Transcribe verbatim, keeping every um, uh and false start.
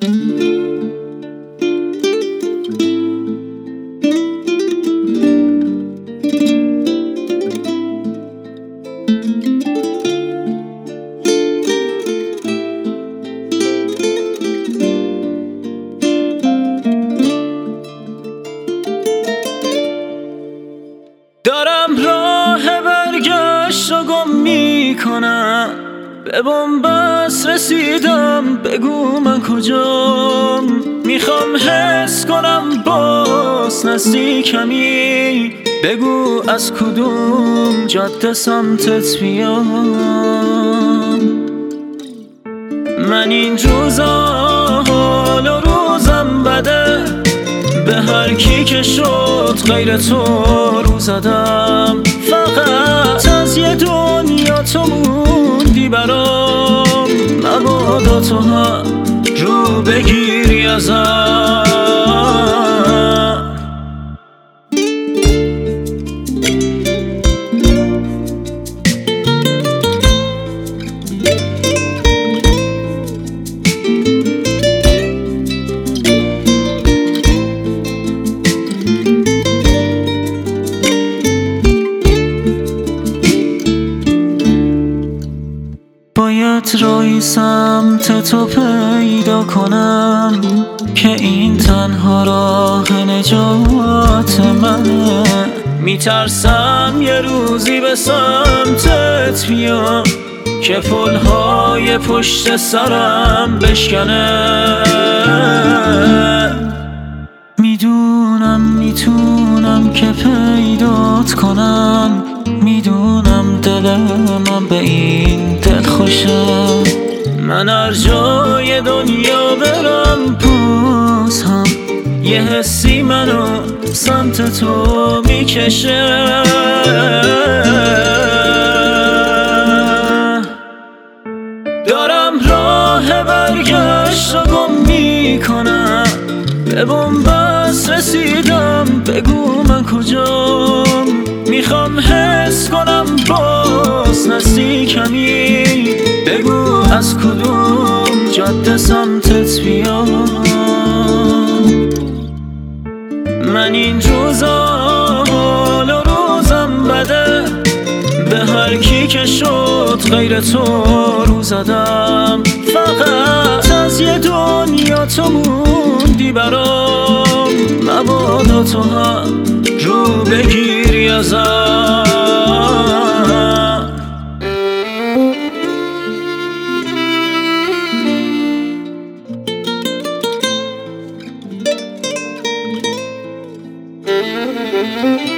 دارم راه برگشت و گم میکنم، به بنبست رسیدم، بگو من کجام. میخوام حس کنم باز نزدیکمی، بگو از کدوم جاده سمتت بیام. من این روزا حال و روزم بده، به هر کی که شد غیر تو رو زدم. فقط از یه دنیا تو موندی برام، مبادا تو هم رو بگیری ازم. باید راهی سمت تو پیدا کنم که این تنها راه نجات منه. میترسم یه روزی به سمتت بیام که پلهای پشت سرم بشکنه. میدونم میتونم که پیدات کنم، میدونم دل من به این دل خوشه. من هر جای دنیا برم باز هم یه حسی منو سمت تو میکشه. دارم راه برگشت و گم میکنم، به بنبست رسیدم، بگو من کجام. میخوام حس کنم باز نزدیکمی، بگو از کدوم جاده سمتت بیام. من این روزا حال و روزم بده، به هر کی که شد غیر تو رو زدم. فقط از یه دنیا تو موندی برام، مبادا تو هم رو بگیری ازم. Thank you.